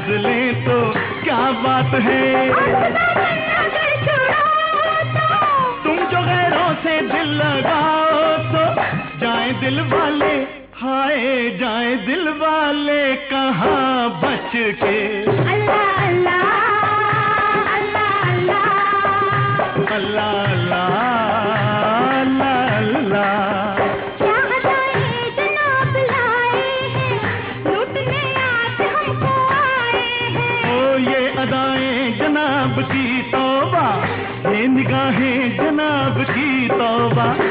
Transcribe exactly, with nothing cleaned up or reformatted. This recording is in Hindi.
लें तो क्या बात है। तुम जो गैरों से दिल लगाओ तो जाए दिल वाले, हाय जाए दिल वाले कहाँ बच के। अल्लाह अल्लाह अल्लाह अल्लाह अल्लाह अल्लाह अल्लाह। क्या अदाएं जनाब लाए हैं, लूटने आज हमको आए हैं। ओ ये अदाएं जनाब की तौबा, ये निगाहें जनाब की तौबा।